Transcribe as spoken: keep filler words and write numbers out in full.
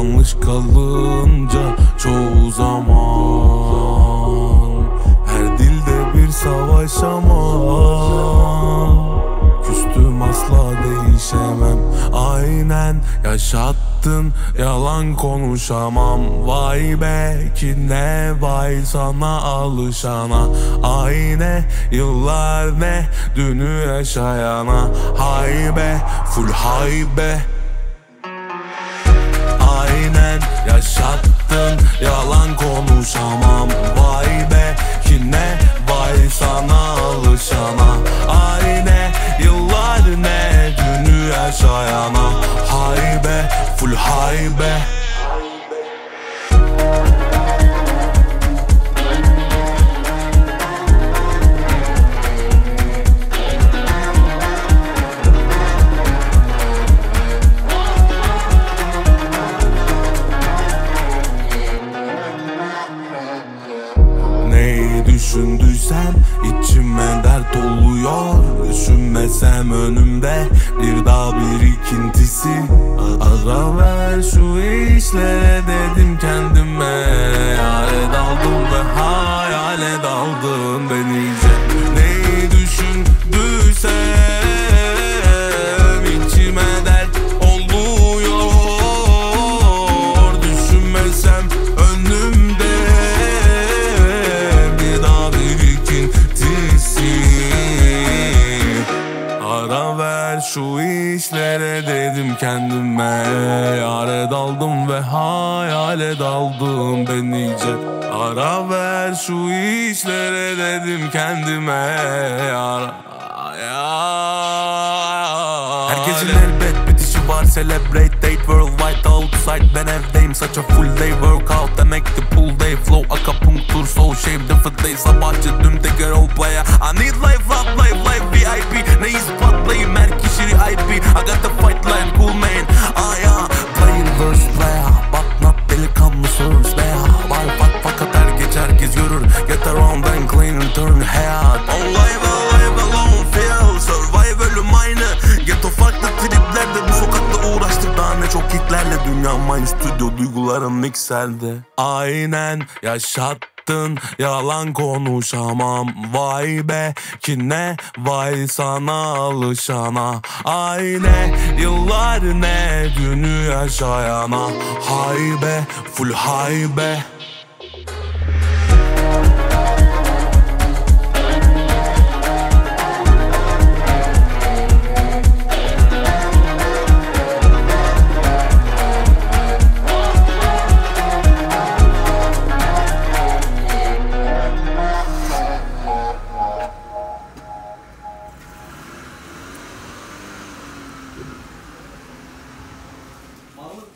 yanlış kalınca çoğu zaman her dilde bir savaş ama küstüm asla değişemem. Aynen yaşattın, yalan konuşamam. Vay be ki ne, vay sana alışana. Aynı yıllar ne, dünü yaşayana. Hay be, full hay be. Aynen yaşattın, yalan konuşamam. Vay be ki ne, vay sana alışana. Aynı yıllar ne, dünü yaşayana. Hay be, full hay be. Neyi düşündüysem içime dert oluyor. Düşünmesem önümde bir daha birikintisi. Ara ver şu işlere dedim kendime. Hayale daldım ve hayale daldım ben iyice. Neyi düşündüysem içime dert oluyor. Düşünmesem önümde bir daha birikintisi. Ara ver şu işlere dedim kendime. Yare daldım ve hayale daldım ben iyice. Ara ver şu işlere dedim kendime. Ara, ya. Herkesin elbet bitişi var, celebrate date worldwide outside. Ben evdeyim, such a full day workout demek the pool day flow akapunktur soul shape different day. Sabahçı düm teker role player I need life up life life V I P. Neyi ispatlayayım her kişi I P. I got the fight line cool man. Ah ya player versus player. But not delikanlı service veya var fuck fakat her geç herkes görür. Get around and clean and turn head. All life all life alone feel. Survive ölüm aynı. Ghetto farklı triplerde bu sokakta uğraştık daha ne çok hitlerle. Dünya mind studio duyguların mikserde. Aynen yaşattın, yalan konuşamam. Vay be ki ne, vay sana alışana. Aynı yıllar ne, dünü yaşayana. Hay be, full hay be. Mahmut